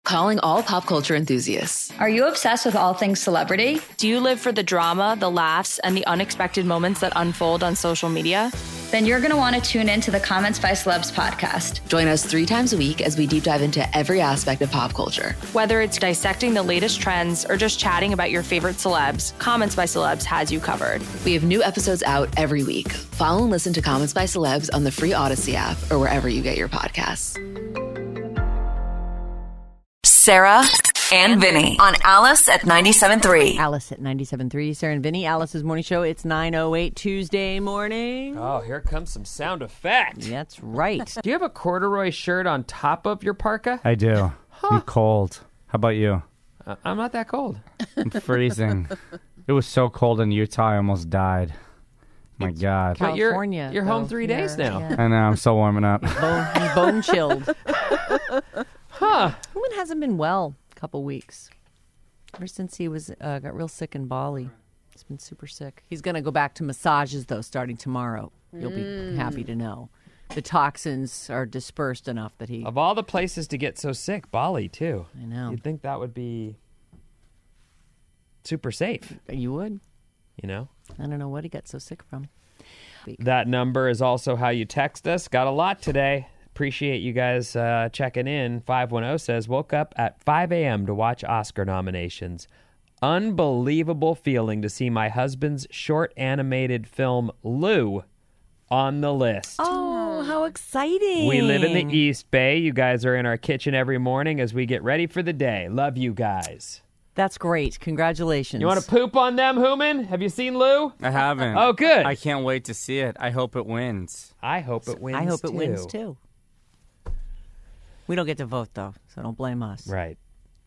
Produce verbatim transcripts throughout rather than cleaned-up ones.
Calling all pop culture enthusiasts. Are you obsessed with all things celebrity? Do you live for the drama, the laughs, and the unexpected moments that unfold on social media? Then you're going to want to tune in to the Comments by Celebs podcast. Join us three times a week as we deep dive into every aspect of pop culture. Whether it's dissecting the latest trends or just chatting about your favorite celebs, Comments by Celebs has you covered. We have new episodes out every week. Follow and listen to Comments by Celebs on the free Odyssey app or wherever you get your podcasts. Sarah and Vinny on Alice at ninety-seven point three. Alice at ninety-seven point three. Sarah and Vinny, Alice's morning show. It's nine oh eight Tuesday morning. Oh, here comes some sound effect. That's right. Do you have a corduroy shirt on top of your parka? I do. Huh. I'm cold. How about you? Uh, I'm not that cold. I'm freezing. It was so cold in Utah, I almost died. My God. But you're, California. you're home three here, days now. yeah. I know. I'm still warming up. Bone, bone chilled. Huh. Human hasn't been well a couple weeks. Ever since he was uh, got real sick in Bali. He's been super sick. He's going to go back to massages, though, starting tomorrow. You'll Mm. be happy to know. The toxins are dispersed enough that he... Of all the places to get so sick, Bali, too. I know. You'd think that would be super safe, You would? you know? I don't know what he got so sick from. That number is also how you text us. Got a lot today. Appreciate you guys uh, checking in. five one zero says, woke up at five a.m. to watch Oscar nominations. Unbelievable feeling to see my husband's short animated film, Lou, on the list. Oh, how exciting. We live in the East Bay. You guys are in our kitchen every morning as we get ready for the day. Love you guys. That's great. Congratulations. You want to poop on them, Hooman? Have you seen Lou? I haven't. Oh, good. I can't wait to see it. I hope it wins. I hope it wins, I hope it too. wins, too. We don't get to vote, though, so don't blame us. Right.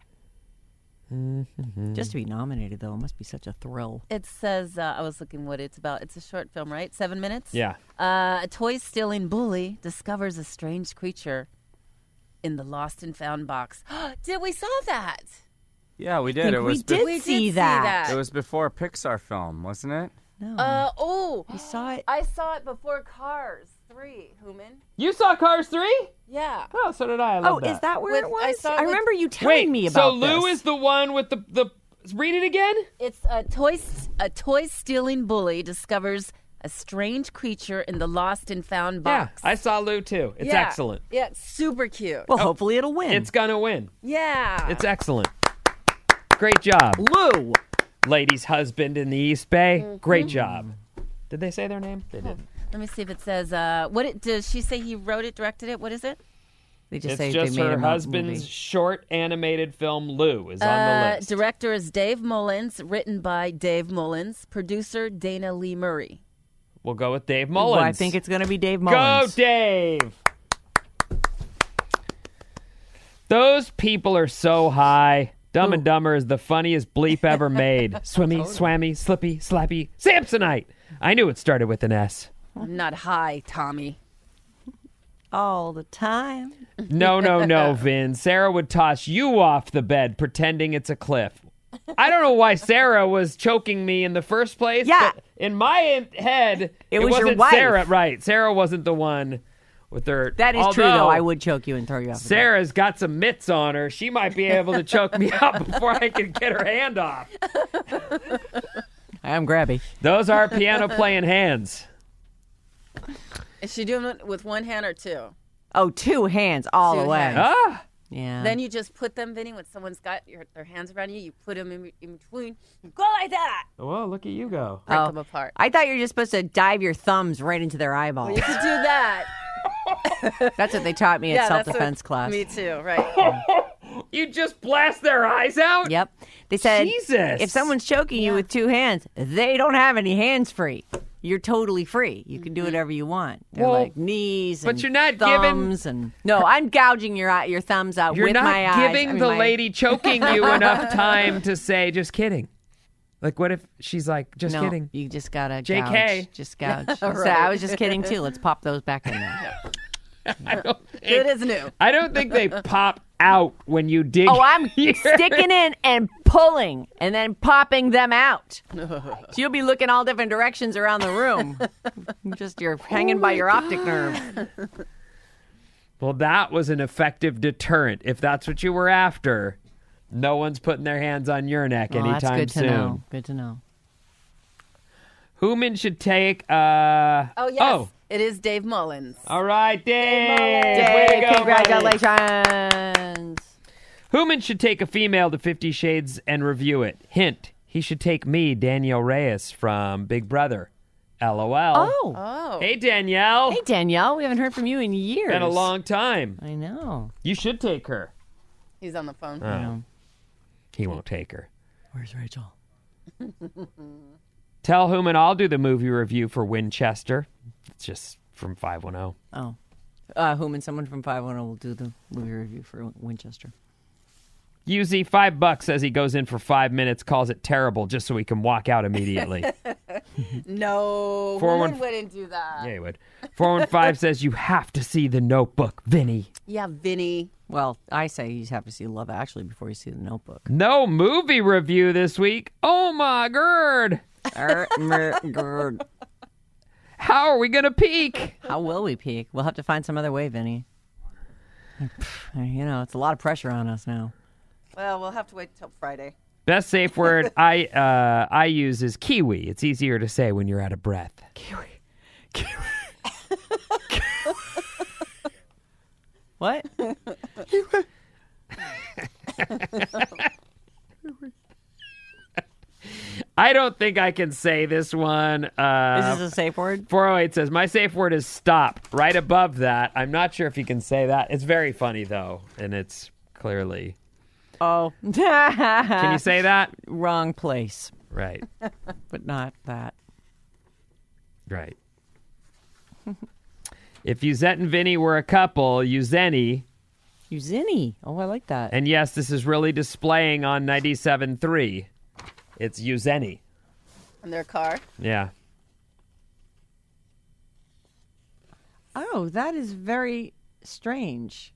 Mm-hmm. Just to be nominated, though, it must be such a thrill. It says, uh, I was looking what it's about. It's a short film, right? Seven minutes? Yeah. Uh, a toy-stealing bully discovers a strange creature in the lost and found box. Did we saw that? Yeah, we I did. think It was we did bef- We see did see that. that. It was before a Pixar film, wasn't it? No. Uh, oh. we saw it. I saw it before Cars three, Hooman. You saw Cars three? Yeah. Oh, so did I. I love Oh, that. is that where With- it was? I saw it I with- remember you telling Wait, me about so Lou this. is the one with the, the... Read it again? It's a toy a toy-stealing bully discovers a strange creature in the lost and found box. Yeah, I saw Lou too. It's Yeah. excellent. Yeah, it's super cute. Well, hopefully it'll win. It's gonna win. Yeah. It's excellent. Great job. Lou. Lady's husband in the East Bay. Great job. Did they say their name? They didn't. Let me see if it says, uh, what it, does she say he wrote it, directed it? What is it? They just It's say just they made her him a husband's movie. short animated film, Lou, is on Uh, the list. director is Dave Mullins, written by Dave Mullins, producer Dana Lee Murray. We'll go with Dave Mullins. Well, I think it's going to be Dave Go, Mullins. Dave! Those people are so high. Dumb and Dumber is the funniest bleep ever made. Swimmy, swammy, slippy, slappy, Samsonite. I knew it started with an S. I'm not high, Tommy. All the time. No, no, no, Vin. Sarah would toss you off the bed pretending it's a cliff. I don't know why Sarah was choking me in the first place. Yeah. But in my in- head, it, It was your wasn't wife. Sarah. Right. Sarah wasn't the one with her. That is true, Although though. I would choke you and throw you off the bed. Sarah's got some mitts on her. She might be able to choke me up before I can get her hand off. I am grabby. Those are piano playing hands. Is she doing it with one hand or two? Oh, two hands all Two the way. hands. Ah! Yeah. Then you just put them, Vinny, when someone's got your, their hands around you, you put them in, in between. You go like that. Well, look at you go. Break Oh. them apart. I thought you were just supposed to dive your thumbs right into their eyeballs. You could do that. That's what they taught me at yeah, that's self-defense what, class. Me too, right. You just blast their eyes out? Yep. They said Jesus. if someone's choking you with two hands, they don't have any hands free. You're totally free. You can do whatever you want. They're Well, like knees but and you're not giving- thumbs and no, I'm gouging your eye- your thumbs out You're with not my eyes. giving I mean, the my- lady choking you enough time to say, just kidding. Like, what if she's like, just no, kidding? you just gotta J K. gouge. Just gouge. Right. So I was just kidding too. Let's pop those back in there. I don't think, Good as new. I don't think they pop out when you dig. Oh, I'm your- sticking in and pulling and then popping them out. So you'll be looking all different directions around the room. Just you're hanging by your optic nerve. Well, that was an effective deterrent. If that's what you were after, no one's putting their hands on your neck Oh, anytime that's good to soon. know. Good to know. Human should take. Uh, Oh, yes. Oh, It is Dave Mullins. all right, Dave. Dave, Way to go, buddy. Congratulations. Human should take a female to Fifty Shades and review it. Hint: he should take me, Danielle Reyes from Big Brother. L O L. Oh. Oh. Hey, Danielle. Hey, Danielle. We haven't heard from you in years. Been a long time. I know. You should take her. He's on the phone. Oh. He won't take her. Where's Rachel? Tell Human I'll do the movie review for Winchester. It's just from five one zero. Oh. Uh, Human, someone from five one zero will do the movie review for Winchester. U Z, five bucks says he goes in for five minutes, calls it terrible just so he can walk out immediately. No, Four woman one- wouldn't do that. Yeah, he would. four one five says you have to see The Notebook, Vinny. Yeah, Vinny. Well, I say you have to see Love Actually before you see The Notebook. No movie review this week. Oh my god. Er, mer, gerd. How are we going to peak? How will we peak? We'll have to find some other way, Vinny. You know, it's a lot of pressure on us now. Well, we'll have to wait till Friday. Best safe word I uh, I use is kiwi. It's easier to say when you're out of breath. Kiwi. Kiwi. What? I don't think I can say this one. Uh, Is this a safe word? four oh eight says, my safe word is stop. Right above that. I'm not sure if you can say that. It's very funny, though, and it's clearly... Oh. Can you say that? Wrong place, Right. but not that. Right. If Uzette and Vinny were a couple, Uzeni, Uzini. Oh, I like that. and yes, this is really displaying on ninety-seven point three. It's Uzeni. In their car. Yeah. Oh, that is very strange.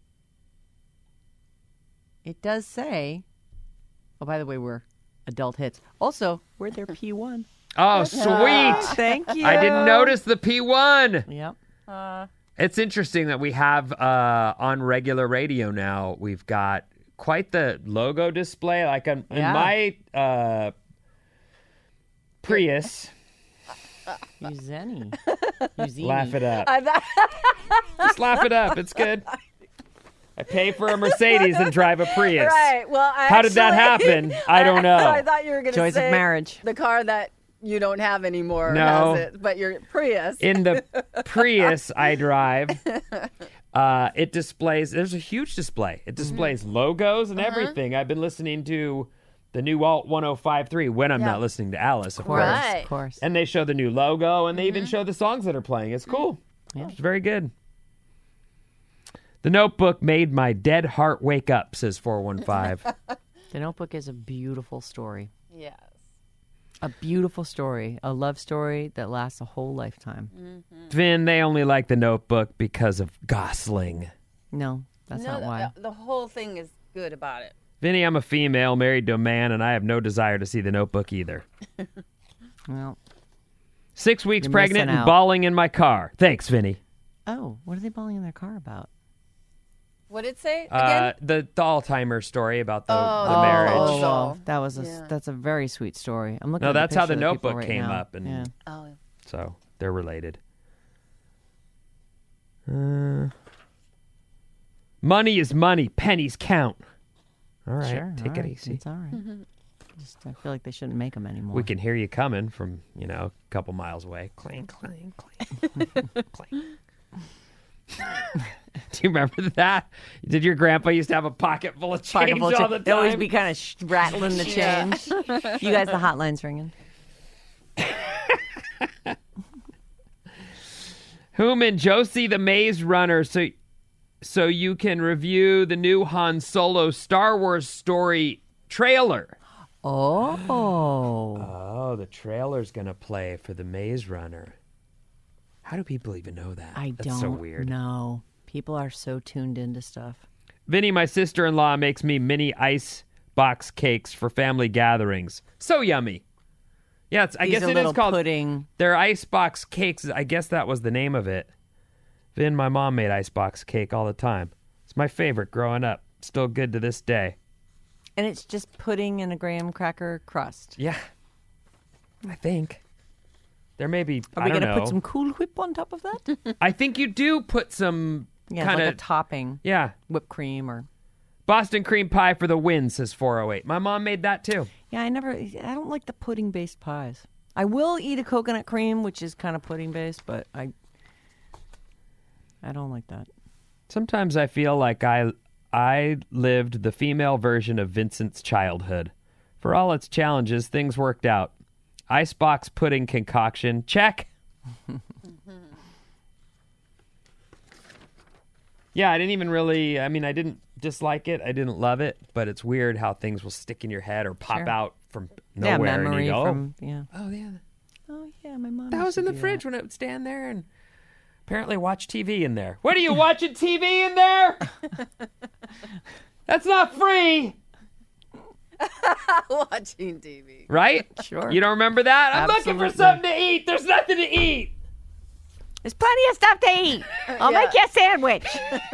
It does say, oh, by the way, we're adult hits. Also, we're their P one. Oh, sweet. Thank you. I didn't notice the P one. Yep. It's interesting that we have uh, on regular radio now, we've got quite the logo display. Like in, in Yeah. my uh, Prius, Uzeni. Uzini. laugh it up. I thought Just laugh it up. It's good. I pay for a Mercedes and drive a Prius. right. Well, I How did that actually- happen? I don't know. I thought you were going to Joys say of marriage. the car that you don't have anymore No. has it, but your Prius. In the Prius I drive, uh, it displays, there's a huge display. It displays logos and everything. I've been listening to the new Alt one oh five point three when I'm Yeah. not listening to Alice, of Of course. course. Right. Of course. And they show the new logo, and they even show the songs that are playing. It's cool. Yeah. It's very good. The Notebook made my dead heart wake up, says four one five. The Notebook is a beautiful story. yes. A beautiful story. A love story that lasts a whole lifetime. Vin, they only like The Notebook because of Gosling. No, that's No, not the- why. The, the whole thing is good about it. Vinny, I'm a female married to a man, and I have no desire to see The Notebook either. Well, Six weeks You're pregnant missing and out. bawling in my car. Thanks, Vinny. oh, what are they bawling in their car about? What did it say Uh, again? the, the Alzheimer's story about the, Oh, the oh, marriage. oh. well, that was a Yeah. that's a very sweet story. I'm looking. No, at that's the how The picture of people Notebook right came now. up, and yeah. oh, so they're related. Uh, money is money. Pennies count. All right, Sure, take all it right, easy. It's all right. Just I feel like they shouldn't make them anymore. We can hear you coming from, you know, a couple miles away. Clang, clang, clang, clang. Do you remember that? Did your grandpa used to have a pocket full of change Pocket full of all cha- the time? They'd always be kind of sh- rattling the change. You guys, the hotline's ringing. Human Josie the Maze Runner, so so you can review the new Han Solo Star Wars story trailer. Oh, Oh, the trailer's gonna play for the Maze Runner. How do people even know that? I That's don't so weird. know. People are so tuned into stuff. Vinny, my sister-in-law, makes me mini ice box cakes for family gatherings. So yummy. Yeah, it's, I These guess are it little is called. pudding. They're ice box cakes. I guess that was the name of it. Vin, my mom made icebox cake all the time. It's my favorite growing up. Still good to this day. And it's just pudding and a graham cracker crust. Yeah. I think. There may be, Are I we don't going to know. put some Cool Whip on top of that? I think you do put some Yeah, kind like of a topping. Yeah. Whipped cream or... Boston cream pie for the win, says four oh eight. My mom made that too. Yeah, I never... I don't like the pudding-based pies. I will eat a coconut cream, which is kind of pudding-based, but I... I don't like that. Sometimes I feel like I I lived the female version of Vincent's childhood. For all its challenges, things worked out. Icebox pudding concoction, check. Yeah, I didn't even really, I mean, I didn't dislike it. I didn't love it, but it's weird how things will stick in your head or pop Sure. out from Yeah, nowhere. memory and you go, from... Yeah. oh, yeah, Oh, yeah, my mom that used was to in the do fridge that. when it would stand there and apparently watch T V in there. What are you watching T V in there? That's not free. Watching T V. Right? Sure. You don't remember that? I'm looking Absolutely. for something to eat. There's nothing to eat. There's plenty of stuff to eat. I'll Yeah. make you a sandwich.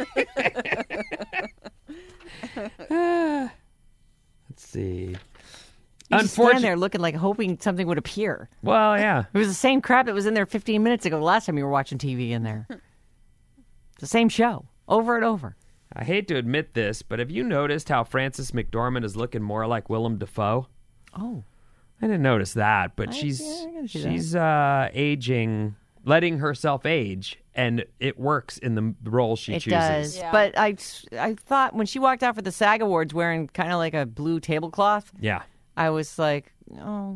Let's see. You just stand Unfortunately, there looking like hoping something would appear. well, yeah. It was the same crap that was in there fifteen minutes ago. The last time you were watching T V in there. It's the same show over and over. I hate to admit this, but have you noticed how Frances McDormand is looking more like Willem Dafoe? Oh, I didn't notice that, but I- she's yeah, I gotta see that. she's uh, aging, letting herself age, and it works in the role she it chooses. does. Yeah. But I, I thought when she walked out for the SAG Awards wearing kind of like a blue tablecloth, Yeah. I was like, oh.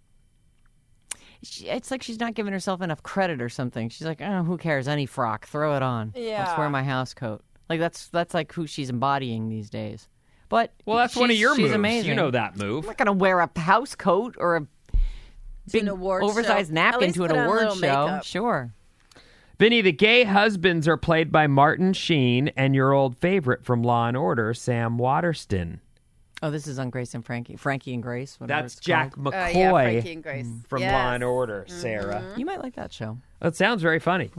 She, it's like she's not giving herself enough credit or something. She's like, oh, who cares? Any frock, throw it on. Let's Yeah. wear my house coat. Like that's that's like who she's embodying these days. But Well, that's one of she's- your she's moves. amazing. You know that move. I'm not gonna wear a house coat or a big an award oversized show. napkin At least to an put on a award little show. makeup. Sure. Vinny, the gay husbands are played by Martin Sheen and your old favorite from Law and Order, Sam Waterston. Oh, this is on Grace and Frankie. Frankie and Grace. Whatever That's it's Jack called. McCoy Uh, yeah, Frankie and Grace. from Yes. Law and Order, Sarah. You might like that show. That sounds very funny.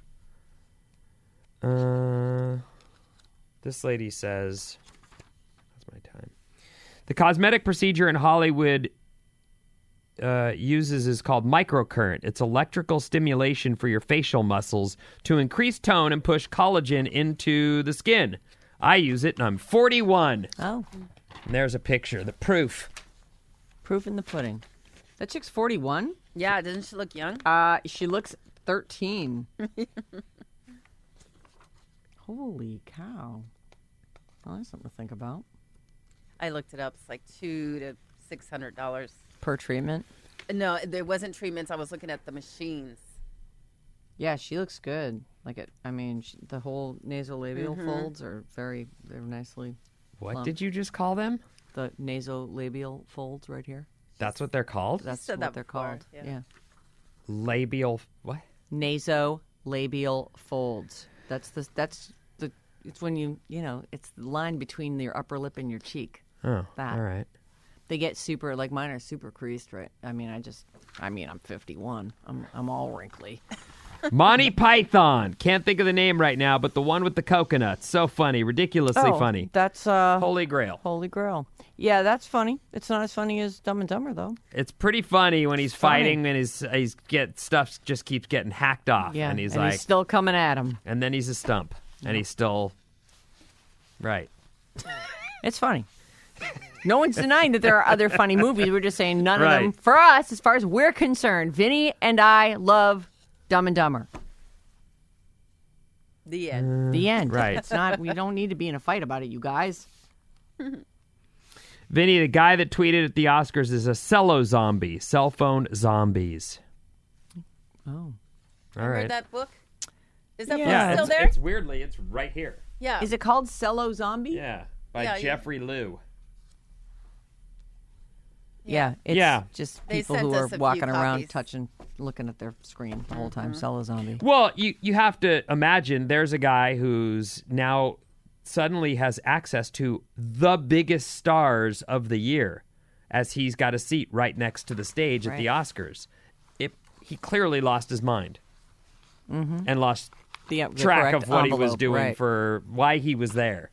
Uh, this lady says, that's my time. The cosmetic procedure in Hollywood uh, uses is called microcurrent. It's electrical stimulation for your facial muscles to increase tone and push collagen into the skin. I use it and I'm forty-one. Oh, And there's a picture, the proof. proof in the pudding. That chick's forty-one. Yeah, doesn't she look young? Uh, she looks thirteen. Holy cow. Well, that's something to think about. I looked it up. It's like two to six hundred dollars. Per treatment. No, there wasn't treatments. I was looking at the machines. Yeah, she looks good. Like it. I mean, she, the whole nasolabial Mm-hmm. folds are very, they're nicely. What Plump. did you just call them? The nasolabial folds right here. That's what they're called? That's said what that they're before, called. yeah. Yeah. Labial, what? Nasolabial folds. That's the. That's the. It's when you. You know. It's the line between your upper lip and your cheek. Oh, That. all right. They get super. Like mine are super creased, right? I mean, I just. I mean, I'm fifty-one. I'm. I'm all wrinkly. Monty Python. Can't think of the name right now, but the one with the coconuts. So funny. Ridiculously Oh, funny. That's uh. Holy Grail. Holy Grail. Yeah, that's funny. It's not as funny as Dumb and Dumber, though. It's pretty funny when he's Funny. fighting and his he's get stuff just keeps getting hacked off. Yeah, And he's like, still coming at him. and then he's a stump. And he's still, right. It's funny. No one's denying that there are other funny movies. We're just saying none Right. of them. For us, as far as we're concerned, Vinny and I love Dumb and Dumber. The end. The end. Right. It's not. We don't need to be in a fight about it, you guys. Vinny, the guy that tweeted at the Oscars is a cello zombie. Cell phone zombies. Oh. All right. Read that book? Is that Yeah, book still it's, there? it's weirdly, it's right here. Yeah. Is it called Cello Zombie? Yeah. By Yeah, you- Jeffrey Liu. Yeah. It's Yeah. just They people sent who are us a few walking around, copies. touching, looking at their screen the whole Mm-hmm. time. Cello Zombie. Well, you, you have to imagine there's a guy who's now suddenly has access to the biggest stars of the year as he's got a seat right next to the stage at the Oscars. It, he clearly lost his mind Mm-hmm. and lost the, the track correct of what he was envelope, doing right. for why he was there.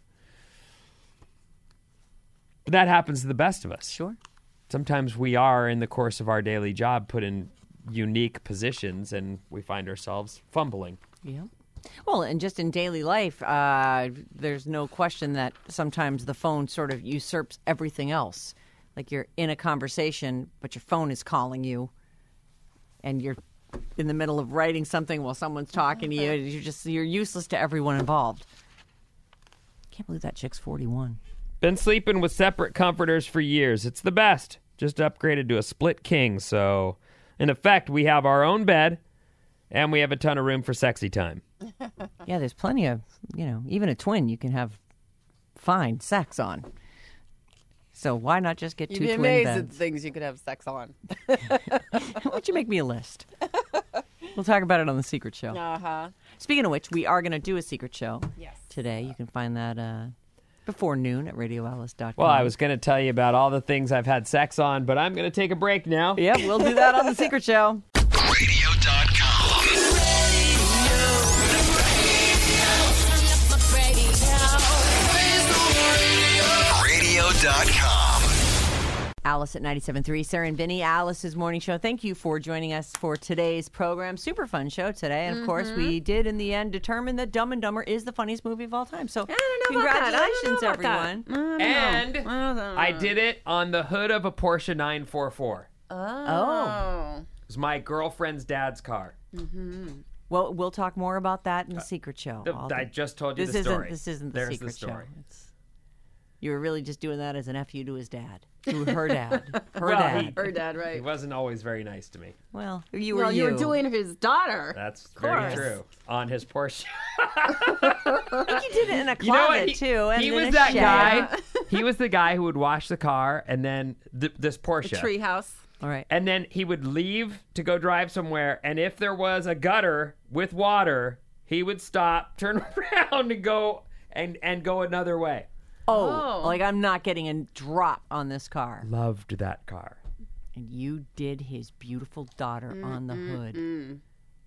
But that happens to the best of us. Sure. Sometimes we are, in the course of our daily job, put in unique positions and we find ourselves fumbling. Yeah. Well, and just in daily life, uh, there's no question that sometimes the phone sort of usurps everything else. Like you're in a conversation, but your phone is calling you, and you're in the middle of writing something while someone's talking to you. And you're just you're useless to everyone involved. Can't believe that chick's forty-one. Been sleeping with separate comforters for years. It's the best. Just upgraded to a split king, so in effect, we have our own bed, and we have a ton of room for sexy time. Yeah, there's plenty of, you know, even a twin you can have fine sex on. So why not just get You'd two be twin amazed beds? at things you could have sex on. Why don't you make me a list? We'll talk about it on The Secret Show. Uh-huh. Speaking of which, we are going to do a Secret Show Yes. today. You can find that uh, before noon at radio alice dot com. Well, I was going to tell you about all the things I've had sex on, but I'm going to take a break now. Yep, we'll do that on The Secret Show. radio dot com. radio dot com. Alice at ninety-seven point three, Sarah and Vinny, Alice's morning show. Thank you for joining us for today's program. Super fun show today. And, of course, we did, in the end, determine that Dumb and Dumber is the funniest movie of all time. So, I don't know about that. I congratulations, don't know about everyone. that. I don't know. And I don't know. I did it on the hood of a Porsche nine forty-four. Oh. It was my girlfriend's dad's car. Well, we'll talk more about that in The Secret Show. Uh, All I the- just told you this the isn't, story. This isn't The There's Secret the story. Show. It's, you were really just doing that as an F you to his dad. To her dad. Her Well, dad. he- Her dad, right? He wasn't always very nice to me. Well, you were well, you were doing his daughter. That's Of very course. true. On his Porsche. I think you did it in a closet, You know what? He, too. And he in was a that shed. guy. He was the guy who would wash the car and then th- this Porsche. The treehouse. All right. And then he would leave to go drive somewhere. And if there was a gutter with water, he would stop, turn around, and go and, and go another way. Oh, Oh. like I'm not getting a drop on this car. Loved that car. And you did his beautiful daughter on the hood.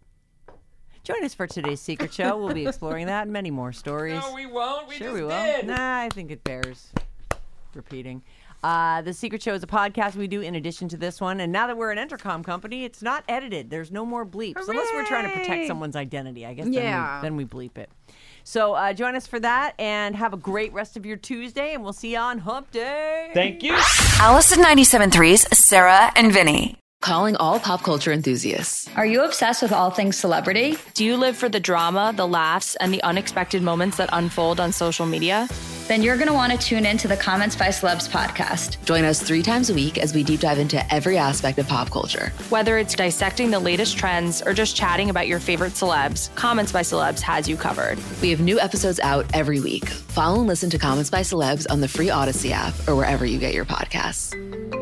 Join us for today's Secret Show. We'll be exploring that and many more stories. No, we won't. We sure just we will. did. Nah, I think it bears repeating. Uh, the Secret Show is a podcast we do in addition to this one. And now that we're an intercom company, it's not edited. There's no more bleeps. Unless we're trying to protect Hooray! someone's identity. I guess Yeah. then, we, then we bleep it. So uh, join us for that and have a great rest of your Tuesday. And we'll see you on Hump Day. Thank you. Alice at ninety-seven point three's Sarah and Vinny. Calling all pop culture enthusiasts. Are you obsessed with all things celebrity? Do you live for the drama, the laughs, and the unexpected moments that unfold on social media? Then you're going to want to tune in to the Comments by Celebs podcast. Join us three times a week as we deep dive into every aspect of pop culture. Whether it's dissecting the latest trends or just chatting about your favorite celebs, Comments by Celebs has you covered. We have new episodes out every week. Follow and listen to Comments by Celebs on the free Odyssey app or wherever you get your podcasts.